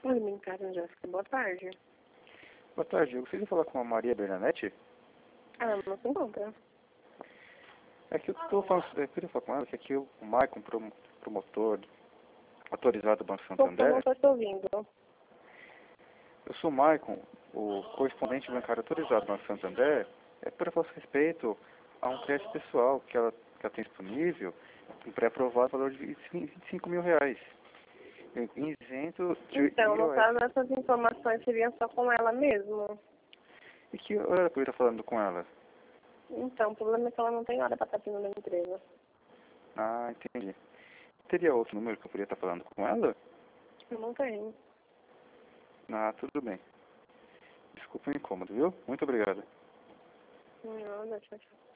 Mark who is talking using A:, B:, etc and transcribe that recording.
A: Alimentar Jéssica, boa tarde.
B: Boa tarde, eu gostaria de falar com a Maria Bernadette.
A: Ah, não se encontra.
B: É que eu tô falando, eu queria falar com ela, que aqui o Maicon, promotor autorizado do Banco
A: Desculpa, eu não
B: Santander.
A: estou te ouvindo.
B: Eu sou o Maicon, o correspondente bancário autorizado do Banco Santander. É para vosso respeito a um crédito pessoal que ela tem disponível, um pré-aprovado valor de R$ 25.000, isento de
A: Então, no
B: IOF.
A: caso, essas informações seriam só com ela mesmo.
B: E que hora que eu estar falando com ela?
A: Então, o problema é que ela não tem hora para estar aqui na empresa.
B: Ah, entendi. Teria outro número que eu poderia estar falando com ela?
A: Eu não tenho.
B: Ah, tudo bem. Desculpa o incômodo, viu? Muito obrigado.
A: Nada, tchau, tchau.